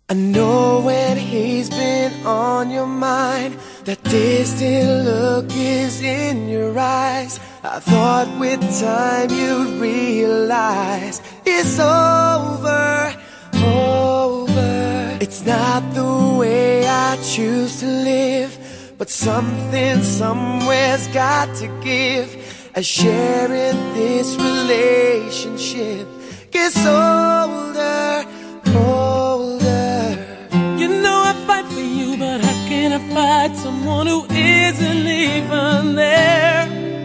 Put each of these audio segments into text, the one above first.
I know when he's been on your mind, that distant look is in your eyes. I thought with time you'd realize it's over, over. It's not the way I choose to live, but something somewhere's got to give, as sharing this relationship gets older, older. You know I fight for you, but how can I fight someone who isn't even there?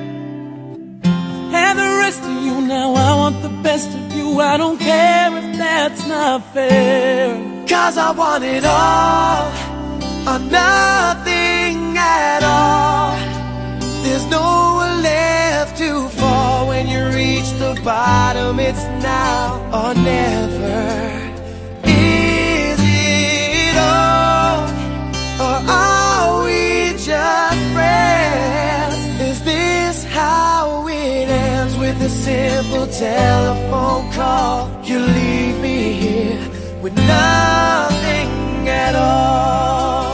Have the rest of you now, I want the best of you. I don't care if that's not fair, 'cause I want it all or nothing at all. There's nowhere left to fall. When you reach the bottom, it's now or never. Is it all, or are we just friends? Is this how it ends, with a simple telephone call? You leave me here with nothing at all.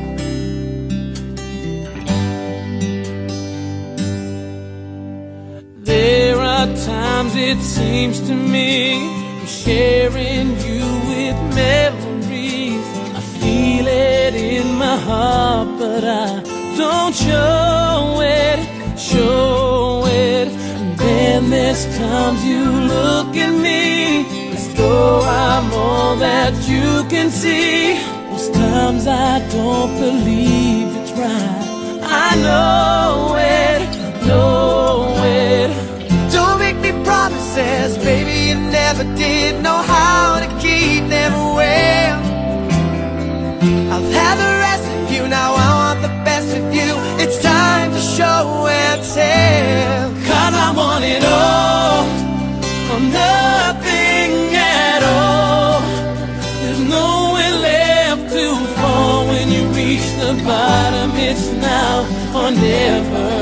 There are times it seems to me I'm sharing you with memories. I feel it in my heart, but I don't show it, show it. And then there's times you look at me as though I'm all that you can see. Most times I don't believe it's right. I know it, know it. Don't make me promises, baby, you never did know how to keep them well. I've had the rest of you, now I want the best of you. It's time to show and tell, 'cause I want it all or nothing at all. There's nowhere left to fall. When you reach the bottom, it's now or never.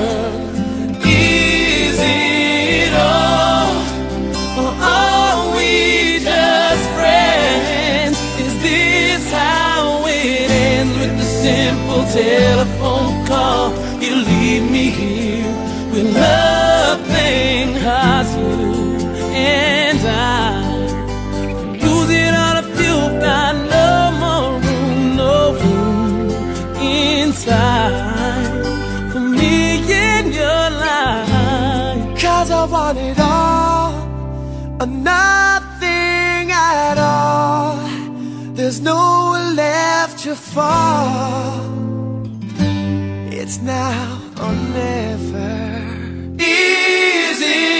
Is it all, or are we just friends? Is this how it ends, with the simple telephone call? You leave me here with nothing, 'cause you and I lose it all if you've got no more room, no room inside for me in your life. 'cause I want it all or nothing at all. There's nowhere left to fall. It's now or never. Is it